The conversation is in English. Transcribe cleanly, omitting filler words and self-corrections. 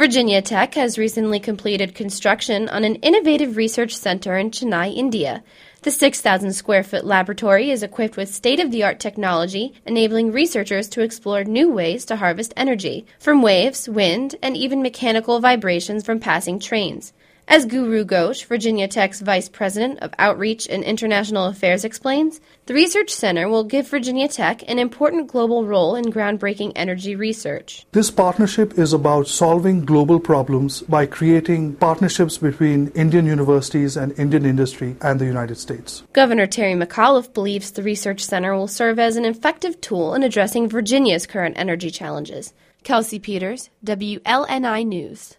Virginia Tech has recently completed construction on an innovative research center in Chennai, India. The 6,000 square foot laboratory is equipped with state-of-the-art technology, enabling researchers to explore new ways to harvest energy, from waves, wind, and even mechanical vibrations from passing trains. As Guru Ghosh, Virginia Tech's Vice President of Outreach and International Affairs, explains, the Research Center will give Virginia Tech an important global role in groundbreaking energy research. This partnership is about solving global problems by creating partnerships between Indian universities and Indian industry and the United States. Governor Terry McAuliffe believes the Research Center will serve as an effective tool in addressing Virginia's current energy challenges. Kelsey Peters, WLNI News.